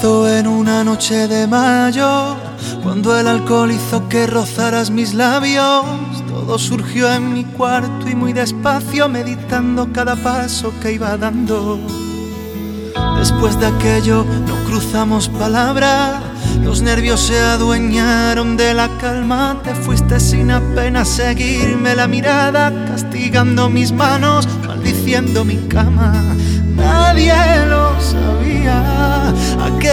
empezó en una noche de mayo, cuando el alcohol hizo que rozaras mis labios. Todo surgió en mi cuarto y muy despacio, meditando cada paso que iba dando. Después de aquello no cruzamos palabra, los nervios se adueñaron de la calma. Te fuiste sin apenas seguirme la mirada, castigando mis manos, maldiciendo mi cama. Nadie lo sabía,